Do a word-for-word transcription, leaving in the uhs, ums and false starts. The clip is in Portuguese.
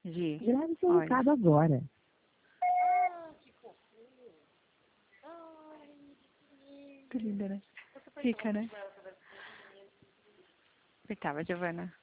Gi, Grave seu olha. recado agora. Que linda, né? Fica, né? Apertava, Giovana.